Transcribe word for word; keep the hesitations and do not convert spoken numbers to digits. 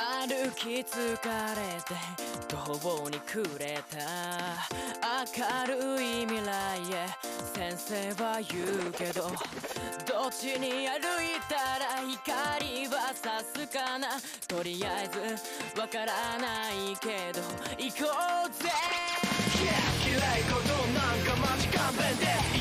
歩き疲れて途方に暮れた明るい未来へ先生は言うけど、どっちに歩いたら光は差すかな。とりあえずわからないけど行こうぜ。嫌いことなんかマジ勘弁で